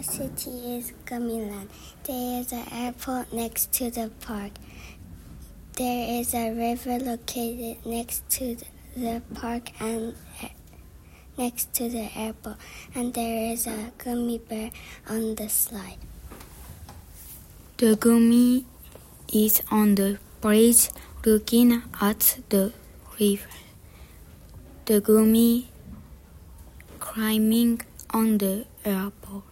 Our city is Gummyland. There is an airport next to the park. There is a river located next to the park and next to the airport, and there is a gummy bear on the slide. The gummy is on the bridge looking at the river. The gummy climbing on the airport.